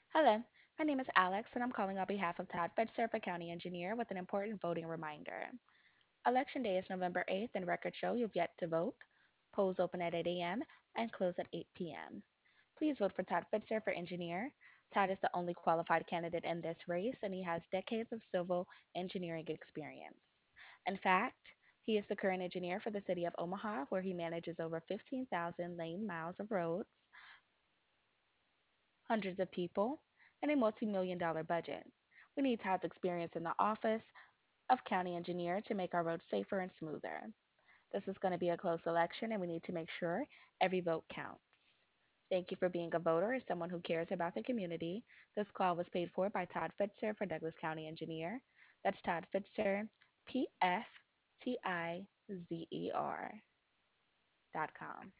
Hello, my name is Alex, and I'm calling on behalf of Todd Fetzer, a county engineer, with an important voting reminder. Election day is November 8th, and records show you've yet to vote. Polls open at 8 a.m. and close at 8 p.m. Please vote for Todd Fetzer for engineer. Todd is the only qualified candidate in this race, and he has decades of civil engineering experience. In fact, he is the current engineer for the city of Omaha, where he manages over 15,000 lane miles of roads, hundreds of people, and a multi-million dollar budget. We need Todd's experience in the office of county engineer to make our roads safer and smoother. This is going to be a close election, and we need to make sure every vote counts. Thank you for being a voter and someone who cares about the community. This call was paid for by Todd Fitzer for Douglas County Engineer. That's Todd Fitzer, PFTIZER.com.